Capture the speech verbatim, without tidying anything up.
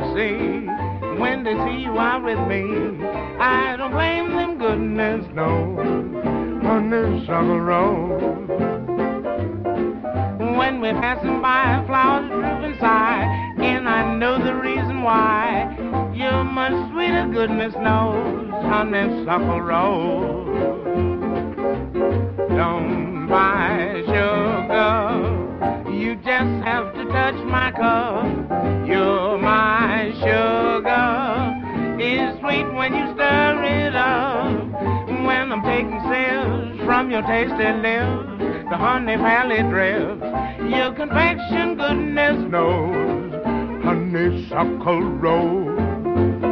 see when they see you out with me. I don't blame them, goodness knows, honeysuckle rose. When we're passing by, flowers droop and sigh, and I know the reason why. You're much sweeter, goodness knows, honeysuckle rose. Don't buy sugar, you just have to touch my cup. You're my sugar, it's sweet when you stir it up. When I'm taking sips from your tasty lips, the honey valley drips. Your confection, goodness knows, honeysuckle rose.